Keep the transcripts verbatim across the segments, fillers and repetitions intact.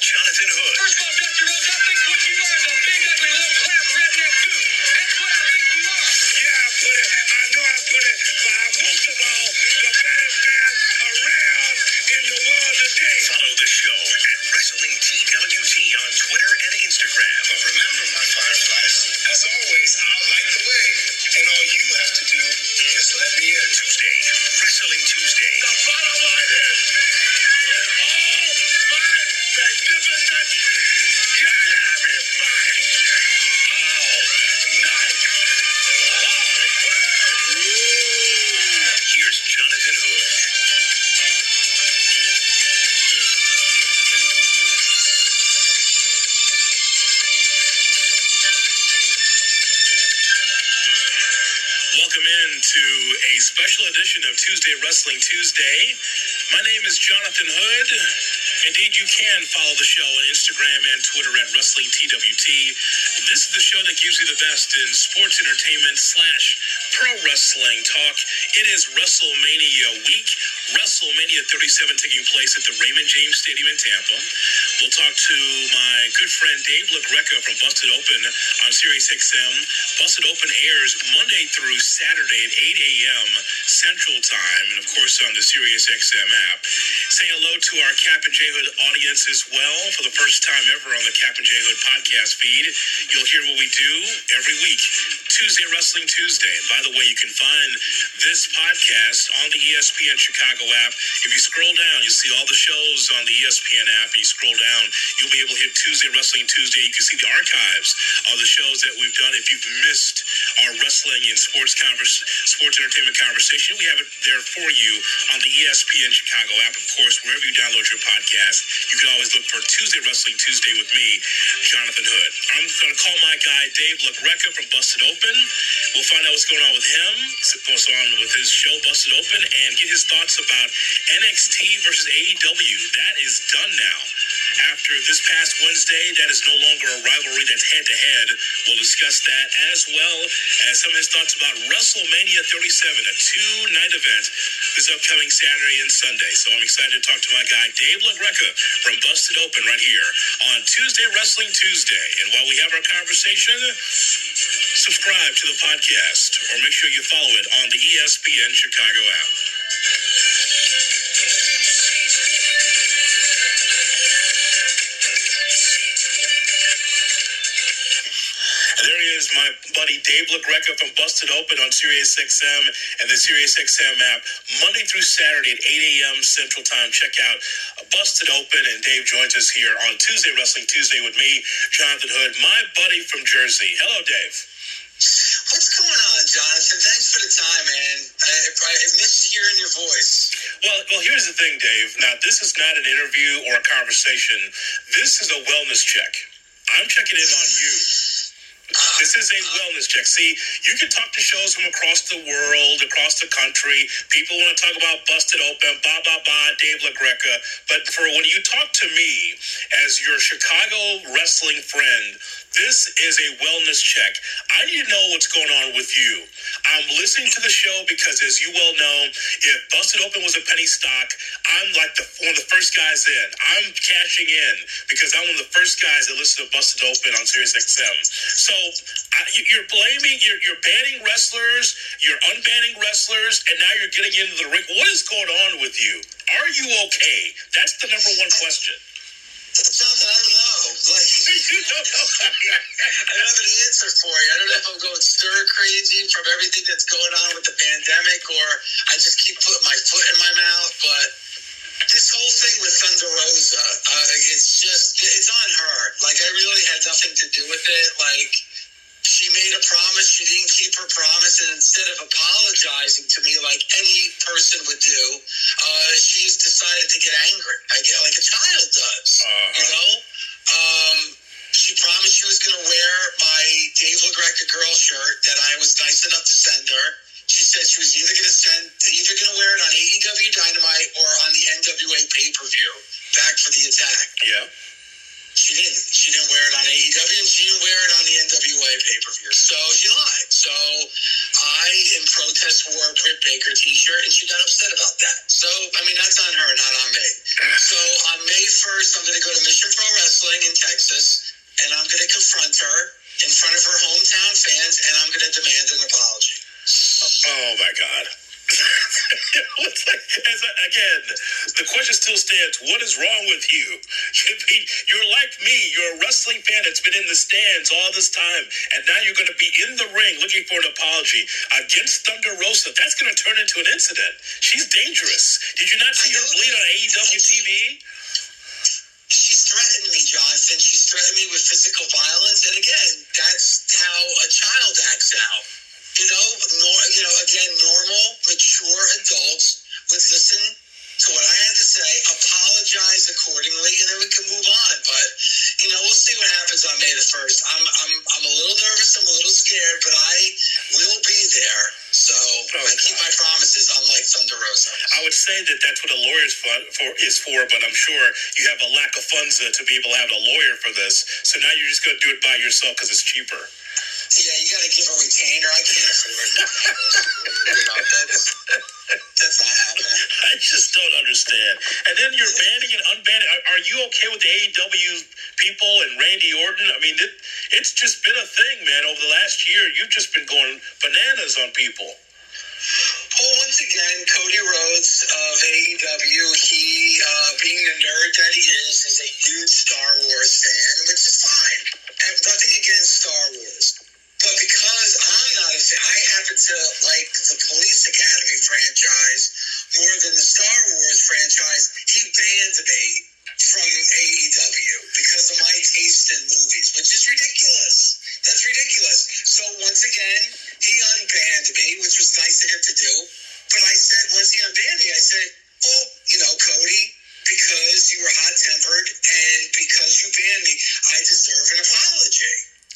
Jonathan Hood. First of all, Dusty Rhodes, I think what you are is a big, ugly, low-class redneck dude. That's what I think you are. Yeah, I put it. I know I put it. But most of all, the baddest man around in the world today. Follow the show at Wrestling T W T on Twitter and Instagram. But remember, my fireflies, as always, I'll light the way. And all you have to do is let me in. Tuesday, Wrestling Tuesday. The bottom line is, all my magnificent goddamn is mine. All night long. Here's Jonathan Hood. Welcome in to a special edition of Tuesday Wrestling Tuesday. My name is Jonathan Hood. Indeed, you can follow the show on Instagram and Twitter at Wrestling T W T. This is the show that gives you the best in sports entertainment slash pro wrestling talk. It is WrestleMania week. WrestleMania thirty-seven taking place at the Raymond James Stadium in Tampa. We'll talk to my good friend Dave LaGreca from Busted Open on Sirius X M. Busted Open airs Monday through Saturday at eight a.m. Central Time, and of course on the Sirius X M app. Say hello to our Cap and J Hood audience as well for the first time ever on the Cap and J Hood podcast feed. You'll hear what we do every week, Tuesday Wrestling Tuesday. And by the way, you can find this podcast on the E S P N Chicago app. If you scroll down, you'll see all the shows on the E S P N app. And you scroll down, you'll be able to hit Tuesday Wrestling Tuesday. You can see the archives of the shows that we've done. If you've missed our wrestling and sports converse, sports entertainment conversation, we have it there for you on the E S P N Chicago app. Of course, wherever you download your podcast, you can always look for Tuesday Wrestling Tuesday with me, Jonathan Hood. I'm going to call my guy Dave LaGreca from Busted Open. We'll find out what's going on with him, what's on with his show Busted Open, and get his thoughts about N X T versus A E W. That is done now. After this past Wednesday, that is no longer a rivalry that's head-to-head. We'll discuss that as well as some of his thoughts about WrestleMania thirty-seven, a two-night event this upcoming Saturday and Sunday. So I'm excited to talk to my guy, Dave LaGreca from Busted Open right here on Tuesday Wrestling Tuesday. And while we have our conversation, subscribe to the podcast or make sure you follow it on the E S P N Chicago app. There he is, my buddy Dave LaGreca from Busted Open on Sirius X M and the Sirius X M app, Monday through Saturday at eight a.m. Central Time. Check out Busted Open, and Dave joins us here on Tuesday Wrestling Tuesday with me, Jonathan Hood, my buddy from Jersey. Hello, Dave. What's going on, Jonathan? Thanks for the time, man. I, I, I missed hearing your voice. Well, well, here's the thing, Dave. Now, this is not an interview or a conversation. This is a wellness check. I'm checking in on you. This is a wellness check. See, you can talk to shows from across the world, across the country. People want to talk about Busted Open, ba, ba, ba, Dave LaGreca. But for when you talk to me as your Chicago wrestling friend, this is a wellness check. I need to know what's going on with you. I'm listening to the show because, as you well know, if Busted Open was a penny stock, I'm like the, one of the first guys in. I'm cashing in because I'm one of the first guys that listen to Busted Open on Sirius X M. So I, you're blaming, you're, you're banning wrestlers, you're unbanning wrestlers, and now you're getting into the ring. What is going on with you? Are you okay? That's the number one question. Jonathan, I don't know. Like, You don't know. I don't have an answer for you. I don't know if I'm going stir crazy from everything that's going on with the pandemic, or I just keep putting my foot in my mouth. But this whole thing with Thunder Rosa, uh, it's just, it's on her. Like, I really had nothing to do with it. Like, she made a promise, she didn't keep her promise, and instead of apologizing to me like any person would do, uh, she's decided to get angry. I get like a child does, uh-huh. you know? Um, she promised she was going to wear my Dave LaGreca girl shirt that I was nice enough to send her. She said she was either going to send, either going to wear it on A E W Dynamite or on the N W A pay-per-view, Back for the Attack. Yeah. She didn't. She didn't wear it on A E W, and she didn't wear it on the N W A pay-per-view. So she lied. So I I, in protest, wore a Britt Baker t-shirt, and she got upset about that. So, I mean, that's on her, not on me. So, on May first, I'm going to go to Mission Pro Wrestling in Texas, and I'm going to confront her in front of her hometown fans, and I'm going to demand an apology. Oh, my God. As I, again, the question still stands, what is wrong with you? You're like me. You're a wrestling fan that's been in the stands all this time, and now you're going to be in the ring looking for an apology against Thunder Rosa. That's going to turn into an incident. She's dangerous. Did you not see her bleed on A E W T V? She's threatened me, Jonathan. She's threatened me with physical violence, and again, that's how a child acts out. You know, nor, you know, again, normal, mature adults would listen to what I had to say, apologize accordingly, and then we can move on. But, you know, we'll see what happens on May the first. I'm I'm I'm a little nervous, I'm a little scared, but I will be there. So oh, I keep God. my promises, unlike Thunder Rosa. I would say that that's what a lawyer is for, for, is for, but I'm sure you have a lack of funds to be able to have a lawyer for this. So now you're just going to do it by yourself because it's cheaper. Yeah, you got to give a retainer. I can't afford retainers. You know, that's, that's not happening. I just don't understand. And then you're banning and unbanning. Are, are you okay with the A E W people and Randy Orton? I mean, it, it's just been a thing, man. Over the last year, you've just been going bananas on people. Well, once again, Cody Rhodes of A E W, he, uh, being the nerd that he is, is a huge Star Wars fan, which is fine. I have nothing against Star Wars. But because I'm not a fan, I happen to like the Police Academy franchise more than the Star Wars franchise. He banned me from A E W because of my taste in movies, which is ridiculous. That's ridiculous. So once again, he unbanned me, which was nice of him to do. But I said, once he unbanned me, I said, well, you know, Cody, because you were hot-tempered and because you banned me, I deserve an apology.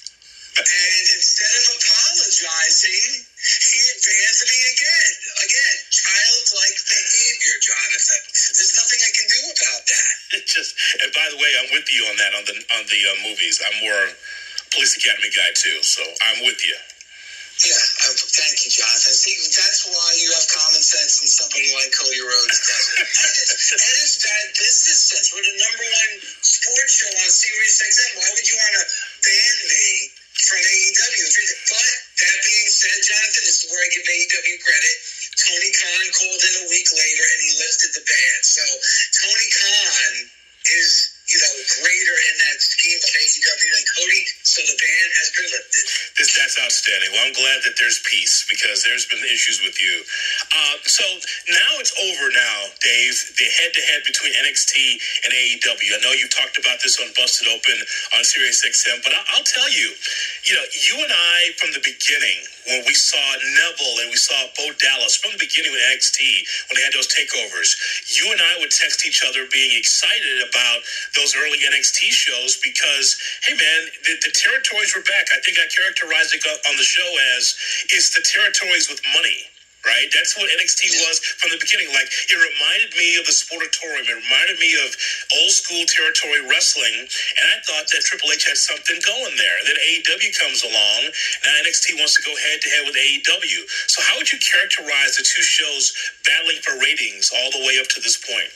And instead of apologizing, he bans me again. Again, childlike behavior, Jonathan. There's nothing I can do about that. It just, and by the way, I'm with you on that on the on the uh, movies. I'm more a Police Academy guy too, so I'm with you. Yeah, uh, thank you, Jonathan. See, that's why you have common sense and somebody like Cody Rhodes doesn't. and, it's, and it's bad business sense. We're the number one sports show on Sirius X M. Why would you want to ban me from A E W? But that being said, Jonathan, this is where I give A E W credit. Tony Khan called in a week later and he lifted the ban. So Tony Khan is, you know, greater in that scheme of A E W than Cody, so the ban has been lifted. This, that's outstanding. Well, I'm glad that there's peace because there's been issues with you. Uh, so now it's over now, Dave, the head-to-head between N X T and A E W. I know you talked about this on Busted Open on Sirius X M, but I'll, I'll tell you, you know, you and I from the beginning, when we saw Neville and we saw Bo Dallas from the beginning with N X T, when they had those takeovers, you and I would text each other being excited about those early N X T shows because, hey man, the, the territories were back. I think I characterized it on the show as, it's the territories with money. Right? That's what N X T was from the beginning. Like, it reminded me of the Sportatorium. It reminded me of old school territory wrestling. And I thought that Triple H had something going there. Then A E W comes along. Now N X T wants to go head to head with A E W. So how would you characterize the two shows battling for ratings all the way up to this point?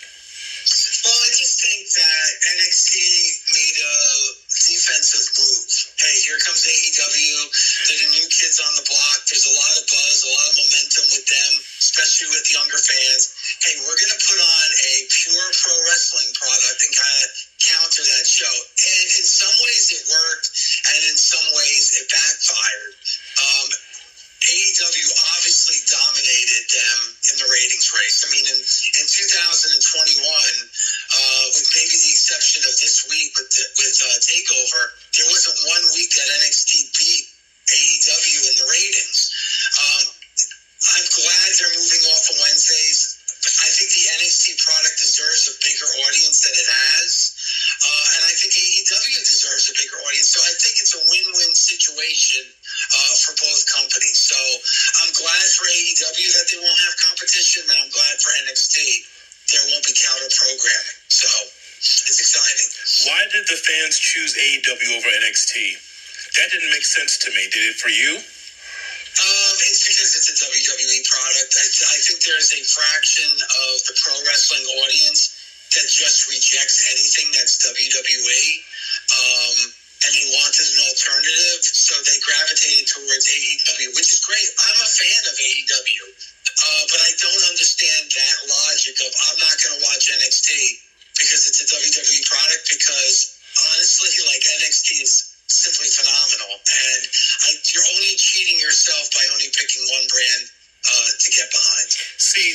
Well, I just think that N X T made a defensive move. Hey, here comes A E W. They're the new kids on the block. There's a lot of buzz, a lot of momentum with them, especially with younger fans. Hey, we're going to put on a pure pro wrestling product and kind of counter that show. And in some ways it worked, and in some ways it backfired. Um, A E W obviously dominated them in the ratings race. I mean, in, in two thousand twenty-one, uh, with maybe the exception of this week with the, with uh, TakeOver, there wasn't one week that N X T beat A E W in the ratings. Um, I'm glad they're moving off of Wednesdays. I think the N X T product deserves a bigger audience than it has. Uh, and I think A E W deserves a bigger audience. So I think it's a win-win situation uh, for both companies. So I'm glad for A E W that they won't have competition, and I'm glad for N X T there won't be counter programming. So it's exciting. Why did the fans choose A E W over N X T? That didn't make sense to me. Did it for you? Um, it's because it's a W W E product. I, th- I think there's a fraction of the pro wrestling audience that just rejects anything that's W W E, um, and they wanted an alternative, so they gravitated towards A E W, which is great. I'm a fan of A E W, uh, but I don't understand that logic of I'm not going to watch N X T because it's a W W E product, because honestly, like, N X T is simply phenomenal, and I, you're only cheating yourself by only picking one brand uh, to get behind. See,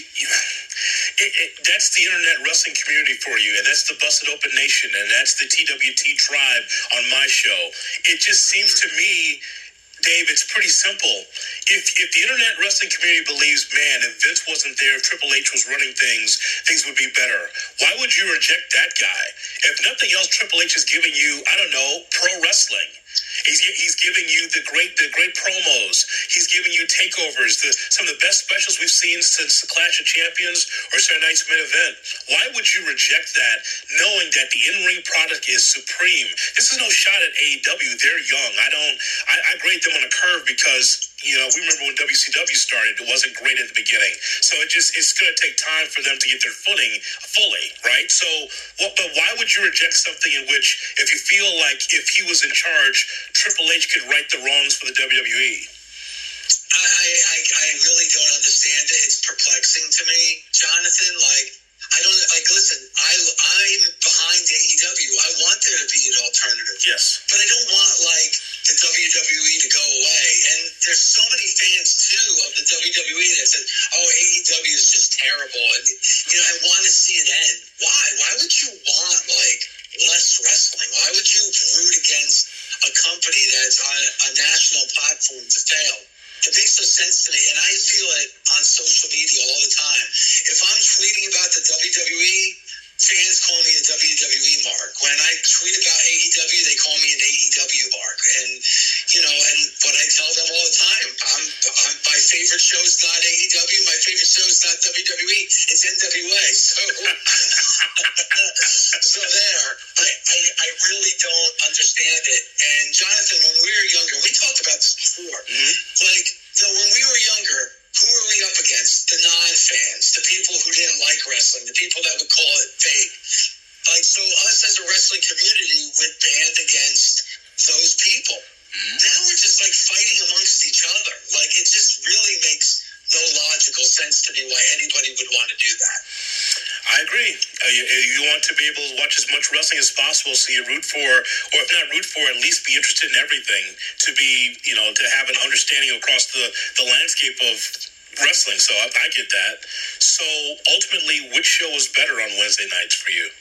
it, it, that's the internet wrestling community for you, and that's the Busted Open Nation, and that's the T W T tribe on my show. It just seems to me, Dave, it's pretty simple. If if the internet wrestling community believes, man, if Vince wasn't there, if Triple H was running things, things would be better. Why would you reject that guy? If nothing else, Triple H is giving you, I don't know, pro wrestling. He's he's giving you the great the great promos. He's giving you takeovers, the, some of the best specials we've seen since the Clash of Champions or Saturday Night's Main Event. Why would you reject that, knowing that the in-ring product is supreme? This is no shot at A E W. They're young. I don't. I, I grade them on a curve because, you know, we remember when W C W started, it wasn't great at the beginning. So it just it's going to take time for them to get their footing fully, right? So, what? But why would you reject something in which, if you feel like if he was in charge, Triple H could right the wrongs for the W W E? I, I, I really don't understand it. It's perplexing to me, Jonathan. Like, I don't, like, listen, I, I'm behind A E W. I want there to be an alternative. Yes. But I don't want, like, the W W E to go away. And there's so many fans, too, of the W W E that said, oh, A E W is just terrible. And, you know, I want to see it end. Why? Why would you want, like, less wrestling? Why would you root against a company that's on a national platform to fail? It makes no sense to me, and I feel it on social media all the time. If I'm tweeting about the W W E, fans call me a W W E mark. When I tweet about A E W, they call me an A E W mark. And, you know, and what I tell them all the time, I'm, I'm my favorite show is not A E W, my favorite show is not W W E, it's N W A. So, so there, I, I, I really don't understand it. And Jonathan, when we were younger, we talked about this before. Mm-hmm. Like, you know, when we were younger, who were we up against? The non-fans, the people who didn't like wrestling, the people that would call it fake. Like, so us as a wrestling community would band against those people. Mm-hmm. Now we're just, like, fighting amongst each other. Like, it just really makes no logical sense to me why anybody would want to do that. I agree. Uh, you, you want to be able to watch as much wrestling as possible, so you root for, or if not root for, at least be interested in everything, to be, you know, to have an understanding across the, the landscape of wrestling. So I, I get that. So ultimately, which show was better on Wednesday nights for you?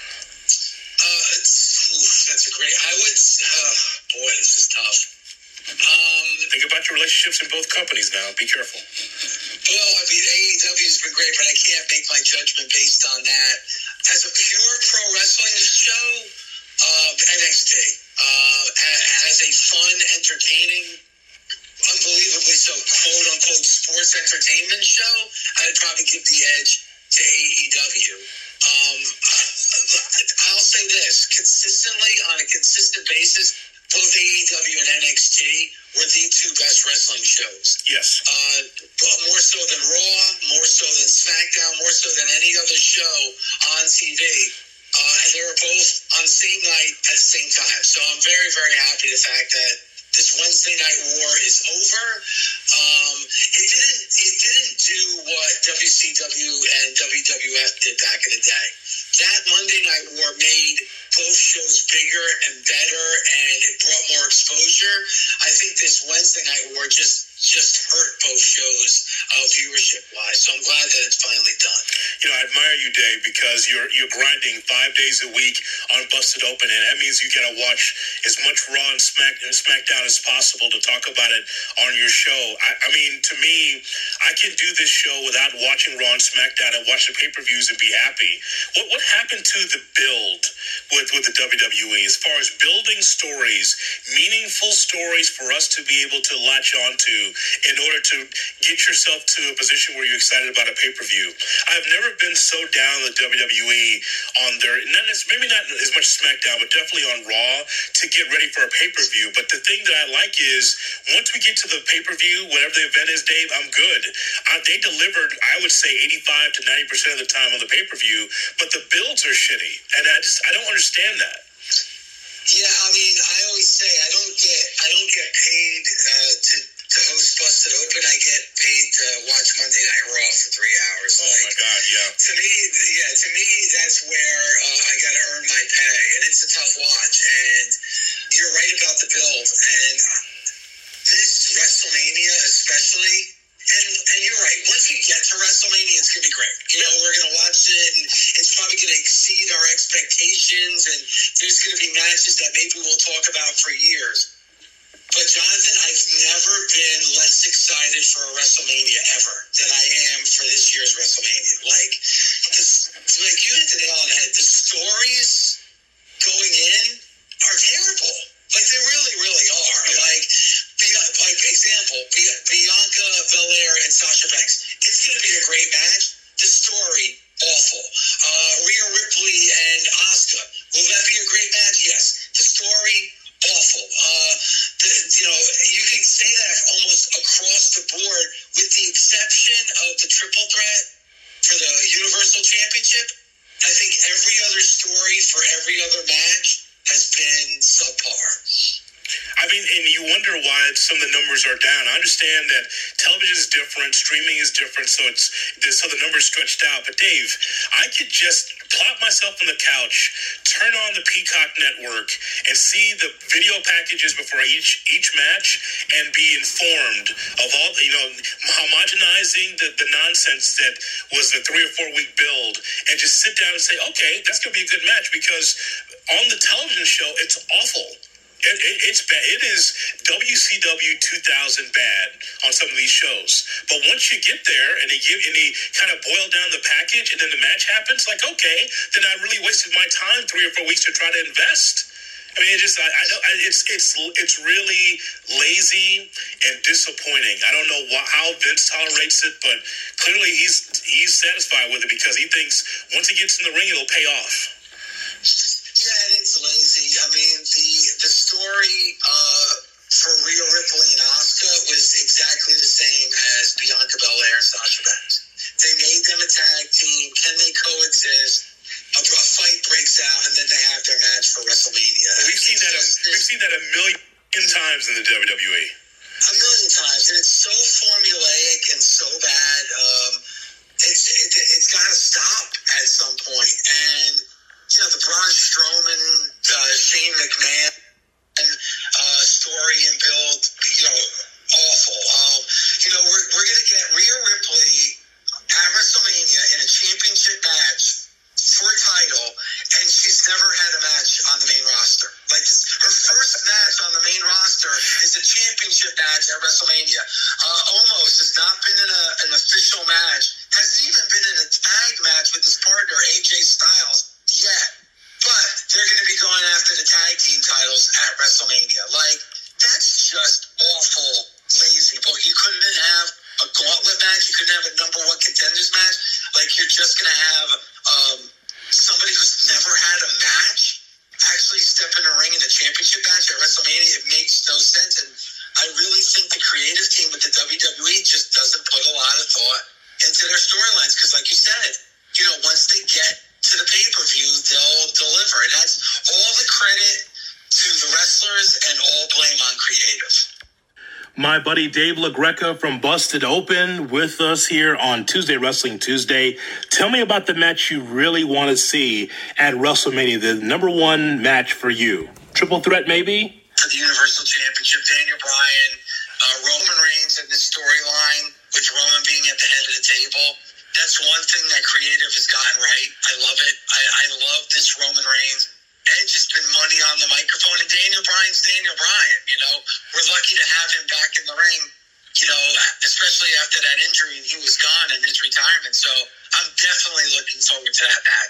Uh, oof, that's a great, I would, uh, boy, this is tough. Um, Think about your relationships in both companies now. Be careful. Well, I mean, A E W has been great, but I can't make my judgment based on that. As a pure pro wrestling show, uh, N X T. Uh, as a fun, entertaining, unbelievably so, quote-unquote, sports entertainment show, I'd probably give the edge to A E W. Um, I, I'll say this, consistently, on a consistent basis, both A E W and N X T were the two best wrestling shows. Yes. Uh, more so than Raw, more so than SmackDown, more so than any other show on T V. Uh, and they were both on the same night at the same time. So I'm very, very happy the fact that this Wednesday night war is over. Um, it didn't it didn't do what W C W and W W F did back in the day. That Monday night war made both shows bigger and better, and it brought more exposure. I think this Wednesday night war just just hurt both shows uh, viewership-wise. So I'm glad that it's finally done. You know, I admire you, Dave, because you're you're grinding five days a week on Busted Open, and that means you got to watch as much Raw and Smack and SmackDown as possible to talk about it on your show. I, I mean, to me, I can do this show without watching Raw and SmackDown and watch the pay-per-views and be happy. What what happened to the build with, with the W W E as far as building stories, meaningful stories for us to be able to latch onto in order to get yourself to a position where you're excited about a pay-per-view. I've never been so down with W W E on their, not maybe not as much SmackDown, but definitely on Raw to get ready for a pay-per-view. But the thing that I like is once we get to the pay-per-view, whatever the event is, Dave, I'm good. Uh, they delivered, I would say, eighty-five to ninety percent of the time on the pay-per-view, but the builds are shitty. And I just, I don't understand that. Yeah, I mean, I always say I don't get, I don't get paid uh, to to host Busted Open. I get paid to watch Monday Night Raw for three hours. Oh like, my God, yeah. To me, yeah, to me, that's where uh, I got to earn my pay, and it's a tough watch. And you're right about the build, and this WrestleMania especially. And and you're right. Once we get to WrestleMania, it's gonna be great. You know, we're gonna watch it, and it's probably gonna exceed our expectations. And there's gonna be matches that maybe we'll talk about for years. But Jonathan, I've never been less excited for a WrestleMania ever than I am for this year's WrestleMania. Like, this, like you hit the nail on the head. The stories going in are terrible. Like they really, really are. Yeah. Like. Like, example, Bianca Belair and Sasha Banks. It's going to be a great match. The story, awful. Uh, Rhea Ripley and Asuka. Will that be a great match? Yes. The story, awful. Uh, the, you know, you can say that almost across the board with the exception of the triple threat for the Universal Championship. I think every other story for every other match has been subpar. I mean, and you wonder why some of the numbers are down. I understand that television is different, streaming is different, so it's so the numbers stretched out. But Dave, I could just plop myself on the couch, turn on the Peacock network, and see the video packages before each each match, and be informed of all, you know, homogenizing the, the nonsense that was the three or four week build, and just sit down and say, okay, that's going to be a good match, because on the television show, it's awful. It, it, it's bad. It is W C W two thousand bad on some of these shows. But once you get there and they give and they kind of boil down the package and then the match happens, like, okay, then I really wasted my time three or four weeks to try to invest. I mean, it just I, I don't. I, it's it's it's really lazy and disappointing. I don't know why, how Vince tolerates it, but clearly he's he's satisfied with it because he thinks once he gets in the ring, it'll pay off. Yeah, it's lazy. I mean, the the story uh, for Rhea Ripley and Asuka was exactly the same as Bianca Belair and Sasha Banks. They made them a tag team. Can they coexist? A, a fight breaks out, and then they have their match for WrestleMania. We've seen that. A, we've seen that a million times in the W W E. A million times, and it's so formulaic and so bad. Um, it's it, it's got to stop at some point, and. You know, the Braun Strowman, uh, Shane McMahon uh, story and build, you know, awful. Um, you know, we're, we're going to get Rhea Ripley at WrestleMania in a championship match for a title, and she's never had a match on the main roster. Like, this, her first match on the main roster is a championship match at WrestleMania. Uh, almost has not been in a, an official match, hasn't even been in a tag match with his partner, A J Styles. Yet, but they're going to be going after the tag team titles at WrestleMania. Like, that's just awful, lazy. But you couldn't have a gauntlet match. You couldn't have a number one contenders match. Like, you're just going to have um, somebody who's never had a match actually step in a ring in a championship match at WrestleMania. It makes no sense. And I really think the creative team with the W W E just doesn't put a lot of thought into their storylines. Because, like you said, you know, once they get to the pay-per-view, they'll deliver. And that's all the credit to the wrestlers and all blame on creative. My buddy Dave LaGreca from Busted Open with us here on Tuesday Wrestling Tuesday. Tell me about the match you really want to see at WrestleMania, the number one match for you. Triple threat, maybe? For the Universal Championship, Daniel Bryan, uh, Roman Reigns in this storyline, with Roman being at the head of the table. That's one thing that creative has gotten right. I love it. I, I love this Roman Reigns. Edge has been money on the microphone, and Daniel Bryan's Daniel Bryan. You know, we're lucky to have him back in the ring, you know, especially after that injury and he was gone in his retirement. So I'm definitely looking forward to that match.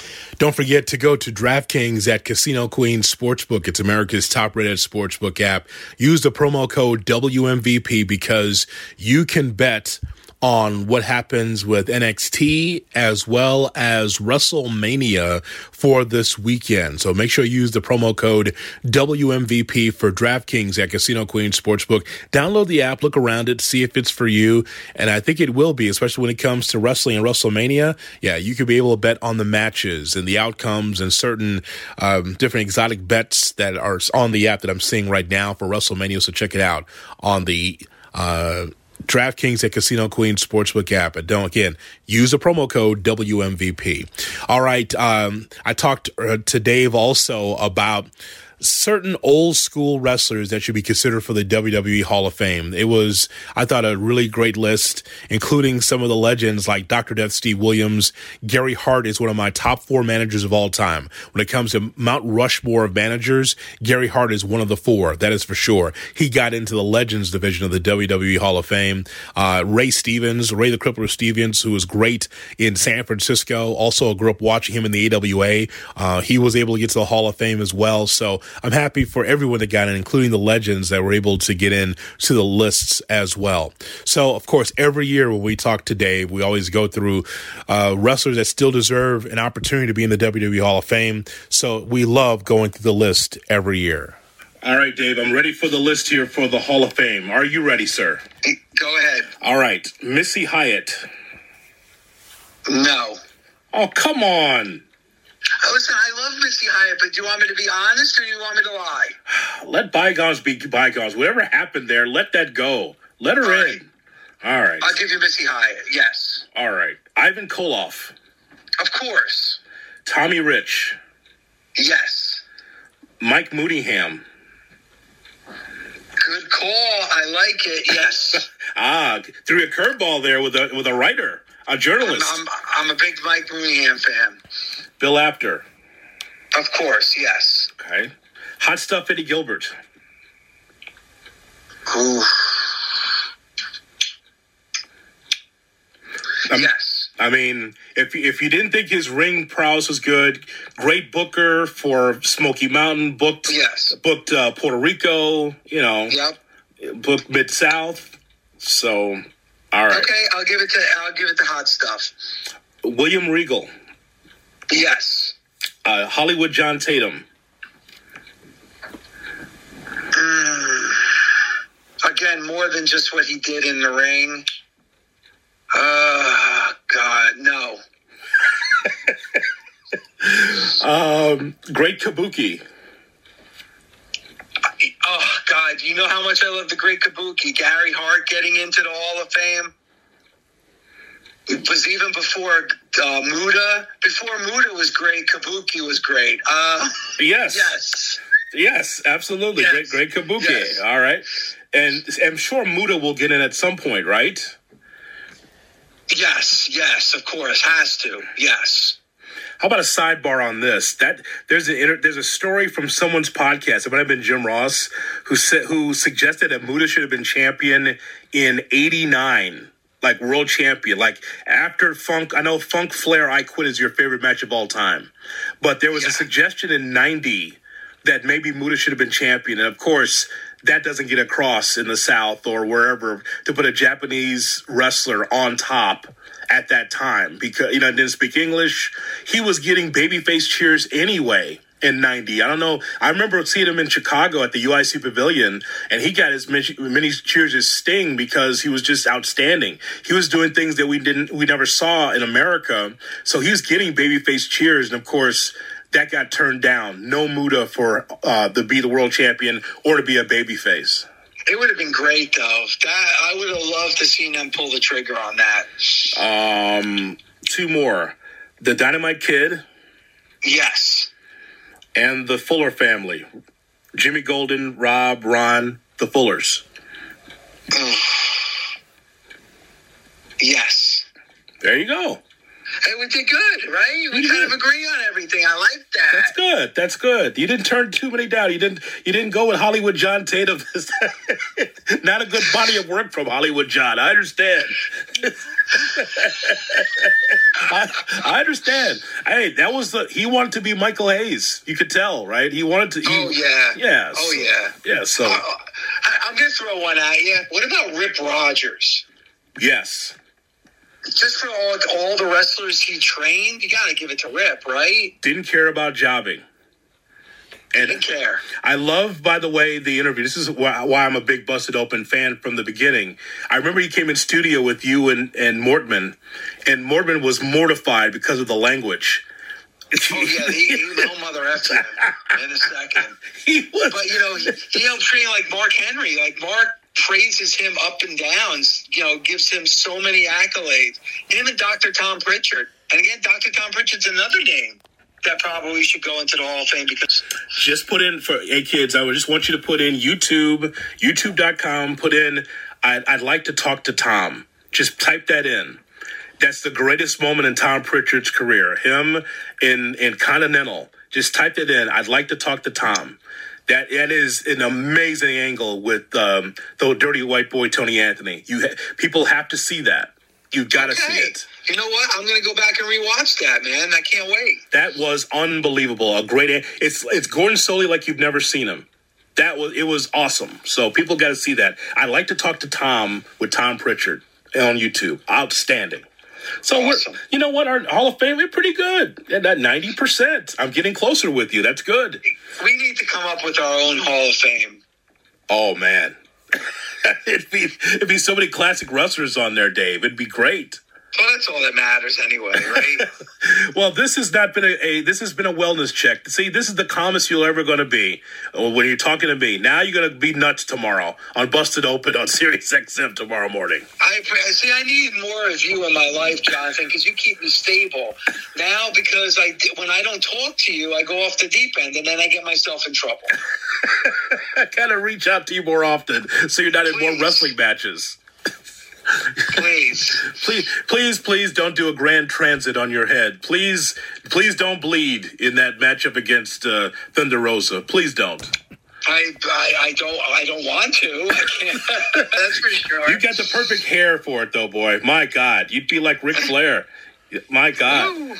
Don't forget to go to DraftKings at Casino Queen Sportsbook. It's America's top-rated sportsbook app. Use the promo code W M V P because you can bet on what happens with N X T as well as WrestleMania for this weekend. So make sure you use the promo code W M V P for DraftKings at Casino Queen Sportsbook. Download the app, look around it, see if it's for you. And I think it will be, especially when it comes to wrestling and WrestleMania. Yeah, you could be able to bet on the matches and the outcomes and certain um, different exotic bets that are on the app that I'm seeing right now for WrestleMania. So check it out on the uh DraftKings at Casino Queen Sportsbook app. And don't, again, use the promo code W M V P. All right. Um, I talked uh, to Dave also about certain old school wrestlers that should be considered for the W W E Hall of Fame. It was, I thought, a really great list, including some of the legends like Doctor Death Steve Williams. Gary Hart is one of my top four managers of all time. When it comes to Mount Rushmore of managers, Gary Hart is one of the four. That is for sure. He got into the Legends division of the W W E Hall of Fame. Uh, Ray Stevens, Ray the Crippler Stevens, who was great in San Francisco. Also grew up watching him in the A W A. Uh, he was able to get to the Hall of Fame as well. So I'm happy for everyone that got in, including the legends that were able to get in to the lists as well. So, of course, every year when we talk to Dave, we always go through uh, wrestlers that still deserve an opportunity to be in the W W E Hall of Fame. So we love going through the list every year. All right, Dave, I'm ready for the list here for the Hall of Fame. Are you ready, sir? Go ahead. All right. Missy Hyatt. No. Oh, come on. Listen, I love Missy Hyatt, but do you want me to be honest or do you want me to lie? Let bygones be bygones. Whatever happened there, let that go. Let her All in. right. All right. I'll give you Missy Hyatt, yes. All right. Ivan Koloff. Of course. Tommy Rich. Yes. Mike Mooneyham. Good call. I like it, yes. ah, threw a curveball there with a with a writer, a journalist. I'm, I'm, I'm a big Mike Mooneyham fan. Bill Apter. Of course, yes. Okay. Hot Stuff Eddie Gilbert. Ooh. Um, yes. I mean, if if you didn't think his ring prowess was good, great booker for Smoky Mountain, booked Yes. booked uh, Puerto Rico, you know, Yep. booked Mid South. So, all right. Okay, I'll give it to I'll give it to Hot Stuff. William Regal. Yes. Uh, Hollywood John Tatum. Mm. Again, more than just what he did in the ring. Uh, God, no. um, Great Kabuki. Oh, God, you know how much I love the Great Kabuki. Gary Hart getting into the Hall of Fame. It was even before uh, Muda. Before Muda was great, Kabuki was great. Uh, yes. Yes. Yes, absolutely. Yes. Great, great Kabuki. Yes. All right. And I'm sure Muda will get in at some point, right? Yes, yes, of course. Has to. Yes. How about a sidebar on this? That there's a there's a story from someone's podcast. It might have been Jim Ross who said who suggested that Muda should have been champion in eighty-nine, like world champion, like after Funk. I know Funk Flair, I Quit is your favorite match of all time, but there was Yeah. a suggestion in ninety that maybe Muda should have been champion, and of course that doesn't get across in the South or wherever to put a Japanese wrestler on top at that time because, you know, didn't speak English. He was getting babyface cheers anyway in ninety. I don't know. I remember seeing him in Chicago at the U I C Pavilion, and he got as many, many cheers as Sting because he was just outstanding. He was doing things that we didn't, we never saw in America. So he was getting babyface cheers, and of course, that got turned down. No Muda for uh, to be the world champion or to be a babyface. It would have been great, though. That I would have loved to see them pull the trigger on that. Um, two more. The Dynamite Kid Yes. and the Fuller family. Jimmy Golden, Rob, Ron, the Fullers. Yes. There you go. Hey, we did good, right? We, we kind did. of agree on everything. I like that. That's good. That's good. You didn't turn too many down. You didn't. You didn't go with Hollywood John Tatum. Not a good body of work from Hollywood John. I understand. I, I understand. Hey, that was the. He wanted to be Michael Hayes. You could tell, right? He wanted to. He, oh yeah. Yeah. Oh so, yeah. Yeah. So uh, I, I'm gonna throw one at you. What about Rip Rogers? Yes. Just for all, all the wrestlers he trained, you got to give it to Rip, right? Didn't care about jobbing. And Didn't care. I love, by the way, the interview. This is why, why I'm a big Busted Open fan from the beginning. I remember he came in studio with you and, and Mortman, and Mortman was mortified because of the language. Oh, yeah, he, he will mother effed him in a second. He was. But, you know, he, he helped train like Mark Henry. Like, Mark praises him up and down, you know, gives him so many accolades. Him and Doctor Tom Pritchard. And again, Doctor Tom Pritchard's another name that probably should go into the Hall of Fame because... Just put in, for hey kids, I would just want you to put in YouTube, YouTube dot com, put in, I'd, I'd like to talk to Tom. Just type that in. That's the greatest moment in Tom Pritchard's career. Him in, in Continental. Just type it in. I'd like to talk to Tom. That that is an amazing angle with um, the dirty white boy Tony Anthony. You ha- people have to see that. You've got to okay. see it. You know what? I'm going to go back and rewatch that, man. I can't wait. That was unbelievable. A great. It's it's Gordon Solie like you've never seen him. That was it was awesome. So people got to see that. I like to talk to Tom with Tom Pritchard on YouTube. Outstanding. So, awesome. we're, you know what? Our Hall of Fame, we're pretty good. At that ninety percent. I'm getting closer with you. That's good. We need to come up with our own Hall of Fame. Oh, man. it'd, be, it'd be so many classic wrestlers on there, Dave. It'd be great. Well, that's all that matters anyway, right? Well, this has not been a, a this has been a wellness check. See, this is the calmest you're ever going to be when you're talking to me. Now you're going to be nuts tomorrow on Busted Open on Sirius X M tomorrow morning. I see. I need more of you in my life, Jonathan, because you keep me stable. Now, because I when I don't talk to you, I go off the deep end, and then I get myself in trouble. I gotta reach out to you more often so you're not Please. in more wrestling matches. Please. please, please, please don't do a grand transit on your head. Please, please don't bleed in that matchup against uh, Thunder Rosa. Please don't. I, I, I don't, I don't want to. I can't. That's for sure. You got the perfect hair for it, though, boy. My God, you'd be like Ric Flair. My God.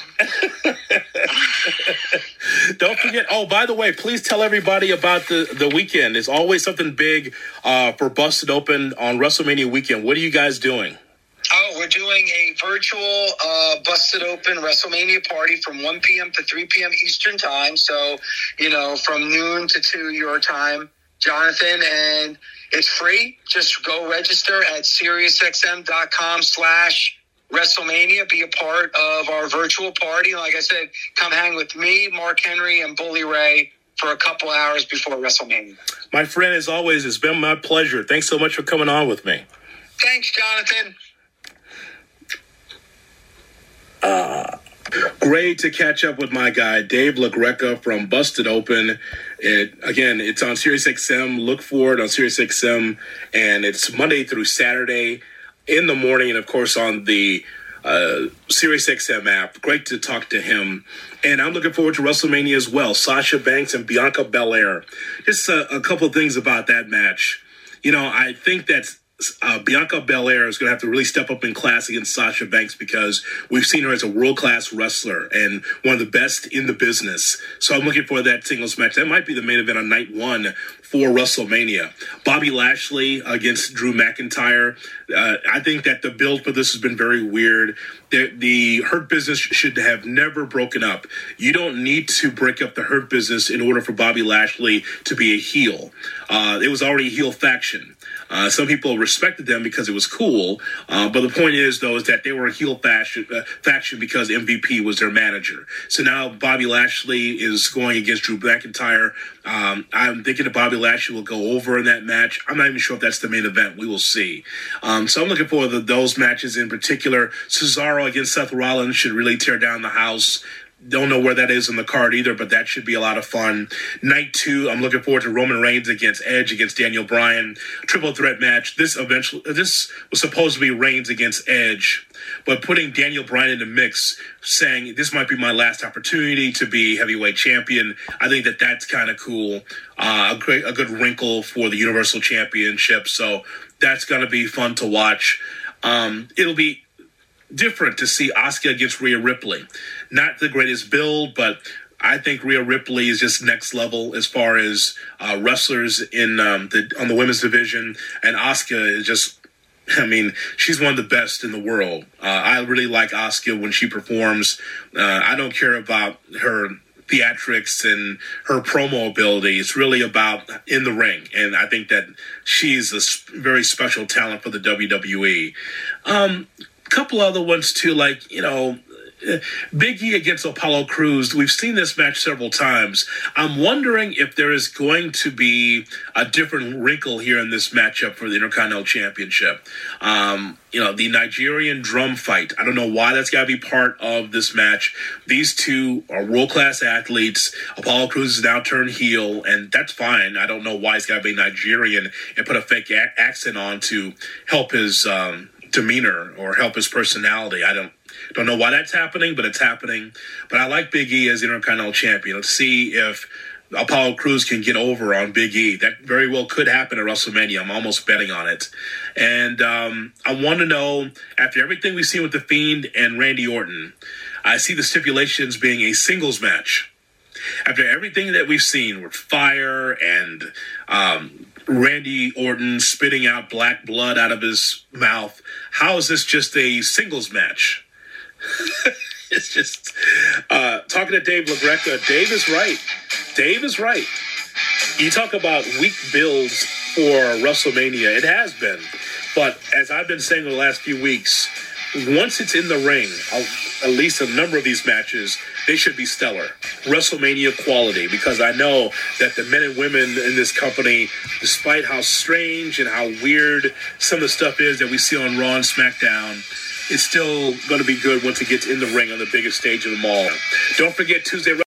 Don't forget. Oh, by the way, please tell everybody about the, the weekend. There's always something big uh, for Busted Open on WrestleMania weekend. What are you guys doing? Oh, we're doing a virtual uh, Busted Open WrestleMania party from one p.m. to three p.m. Eastern time. So, you know, from noon to two your time, Jonathan. And it's free. Just go register at SiriusXM.com slash WrestleMania, be a part of our virtual party. Like I said, come hang with me, Mark Henry, and Bully Ray for a couple hours before WrestleMania. My friend, as always, it's been my pleasure. Thanks so much for coming on with me. Thanks, Jonathan. Uh, great to catch up with my guy, Dave LaGreca from Busted Open. It, again, it's on Sirius X M. Look for it on Sirius X M, and it's Monday through Saturday in the morning, and of course on the uh, Sirius X M app. Great to talk to him. And I'm looking forward to WrestleMania as well. Sasha Banks and Bianca Belair. Just a, a couple things about that match. You know, I think that uh, Bianca Belair is going to have to really step up in class against Sasha Banks because we've seen her as a world-class wrestler and one of the best in the business. So I'm looking for that singles match. That might be the main event on night one for WrestleMania. Bobby Lashley against Drew McIntyre. Uh, I think that the build for this has been very weird. The, the Hurt Business should have never broken up. You don't need to break up the Hurt Business in order for Bobby Lashley to be a heel. Uh, it was already a heel faction. Uh, some people respected them because it was cool. Uh, but the point is, though, is that they were a heel faction, uh, faction because M V P was their manager. So now Bobby Lashley is going against Drew McIntyre. Um, I'm thinking that Bobby Lashley will go over in that match. I'm not even sure if that's the main event. We will see. Um, so I'm looking forward to those matches in particular. Cesaro against Seth Rollins should really tear down the house. Don't know where that is in the card either, but that should be a lot of fun. Night two, I'm looking forward to Roman Reigns against Edge against Daniel Bryan. Triple threat match. This eventually, this was supposed to be Reigns against Edge, but putting Daniel Bryan in the mix, saying this might be my last opportunity to be heavyweight champion. I think that that's kind of cool. Uh, a great, a good wrinkle for the Universal Championship. So that's going to be fun to watch. Um, it'll be different to see Asuka against Rhea Ripley. Not the greatest build, but I think Rhea Ripley is just next level as far as uh, wrestlers in um, the on the women's division, and Asuka is just, I mean, she's one of the best in the world. Uh, I really like Asuka when she performs. Uh, I don't care about her theatrics and her promo ability. It's really about in the ring, and I think that she's a very special talent for the W W E. Um, couple other ones too, like, you know, Big E against Apollo Crews. We've seen this match several times. I'm wondering if there is going to be a different wrinkle here in this matchup for the Intercontinental Championship. Um, you know, the Nigerian drum fight. I don't know why that's got to be part of this match. These two are world-class athletes. Apollo Crews is now turned heel, and that's fine. I don't know why he's got to be Nigerian and put a fake a- accent on to help his um, demeanor or help his personality. I don't Don't know why that's happening, but it's happening. But I like Big E as Intercontinental Champion. Let's see if Apollo Crews can get over on Big E. That very well could happen at WrestleMania. I'm almost betting on it. And um, I want to know, after everything we've seen with The Fiend and Randy Orton, I see the stipulations being a singles match. After everything that we've seen with Fire and um, Randy Orton spitting out black blood out of his mouth, how is this just a singles match? It's just uh, talking to Dave LaGreca. Dave is right. Dave is right. You talk about weak builds for WrestleMania. It has been. But as I've been saying over the last few weeks, once it's in the ring, I'll, at least a number of these matches, they should be stellar. WrestleMania quality, because I know that the men and women in this company, despite how strange and how weird some of the stuff is that we see on Raw and SmackDown, it's still going to be good once it gets in the ring on the biggest stage of them all. Don't forget Tuesday